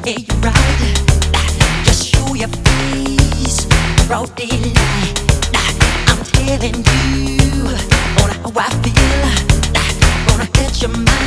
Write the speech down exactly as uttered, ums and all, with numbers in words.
Yeah, you're right. Just show your face, broad daylight. I'm telling you on how I feel. Gonna catch your mind.